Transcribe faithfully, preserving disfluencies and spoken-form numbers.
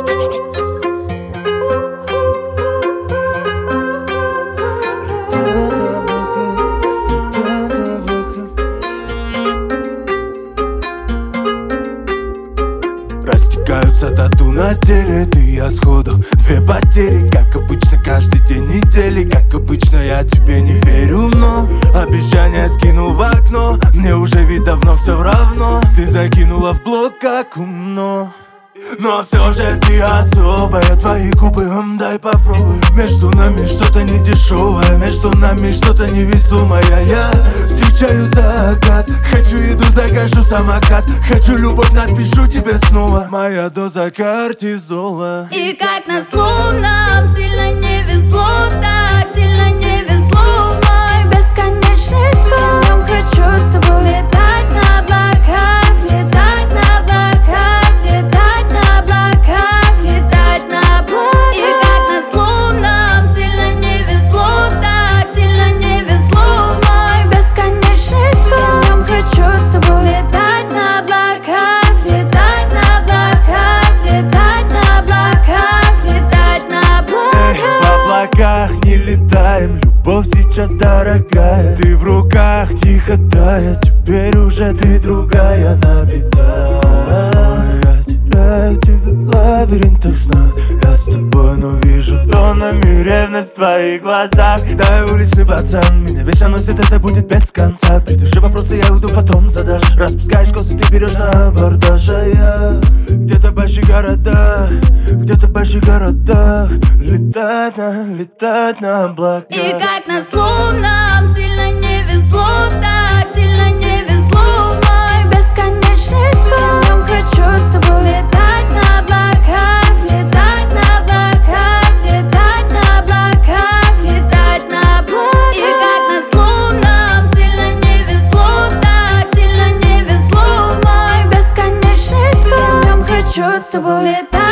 Растекаются тату на теле, ты и я сходу. Две потери, как обычно, каждый день недели. Как обычно, я тебе не верю, но обещание скинул в окно. Мне уже ведь давно все равно. Ты закинула в блок, как умно. Но все же ты особая, твои губы, м, дай попробуй. Между нами что-то не дешевое, между нами что-то невесомое. Я встречаю закат, хочу еду, закажу самокат. Хочу любовь, напишу тебе снова. Моя доза кортизола. И как назло нам сильно не везло, так сильно не везло. Мой бесконечный сон, хочу с тобой летать на облаках, летать на облаках, летать на облаках, летать на облаках. И как назло нам сильно не везло, так сильно не везло. Мой бесконечный сон, хочу с тобой летать на облаках, летать на облаках, летать на облаках, летать на облаках. Эй, в облаках не летаем, любовь сейчас дорогая. Ты в руках тихо тая, теперь уже ты другая набитая. Я теряю тебя в лабиринтах снах. Я с тобой, но вижу тоннами ревность в твоих глазах. Да, я уличный пацан, меня вечно носит, это будет без конца. Придуши вопросы, я уйду, потом задашь. Распускаешь косы, ты берешь на абордаж. А я где-то в больших городах, где-то в больших городах. Летать на, летать на облаках. И как назло нам сильно не везло, так сильно не везло. Мой бесконечный сон, хочу с тобой летать на облаках, летать на облаках, летать на облаках, летать на облаках. И как назло нам сильно не везло, так сильно не везло. Мой бесконечный сон, хочу с тобой летать.